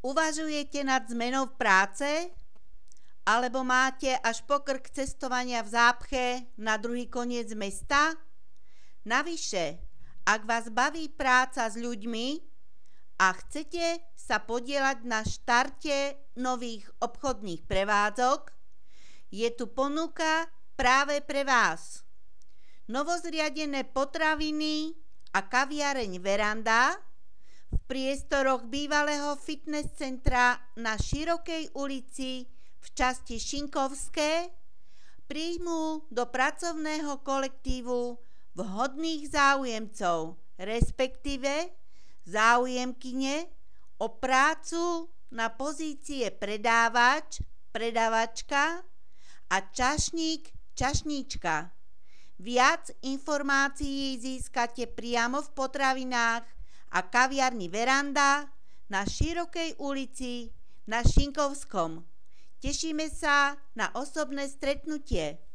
Uvažujete nad zmenou práce? Alebo máte až pokrk cestovania v zápche na druhý koniec mesta? Navyše, ak vás baví práca s ľuďmi a chcete sa podieľať na štarte nových obchodných prevádzok, je tu ponuka práve pre vás. Novozriadené potraviny a kaviareň Veranda v priestoroch bývalého fitness centra na Širokej ulici v časti Šinkovské príjmú do pracovného kolektívu vhodných záujemcov, respektíve záujemkyne o prácu na pozície predávač, predavačka a čašník, čašníčka. Viac informácií získate priamo v potravinách a kaviarni Veranda na Širokej ulici na Šinkovskom. Tešíme sa na osobné stretnutie.